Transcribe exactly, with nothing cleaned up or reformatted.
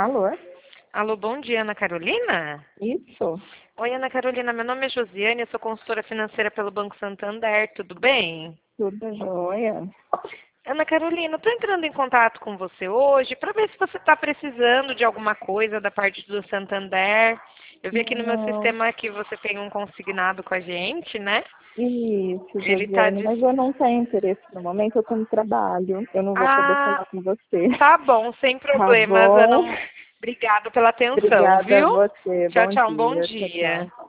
Alô? Alô, bom dia, Ana Carolina? Isso. Oi, Ana Carolina, meu nome é Josiane, eu sou consultora financeira pelo Banco Santander, tudo bem? Tudo jóia? Ana Carolina, eu estou entrando em contato com você hoje para ver se você está precisando de alguma coisa da parte do Santander. Eu vi aqui no meu Não. sistema que você tem um consignado com a gente, né? Isso, Ele está Josiane, de... mas eu não tenho interesse no momento, eu estou no trabalho. Eu não vou poder Ah, falar com você. tá bom, sem Tá problemas, bom? Ana. Obrigada pela atenção, Obrigada a viu? você. Tchau, Bom tchau, um bom dia. Tchau, tchau. dia.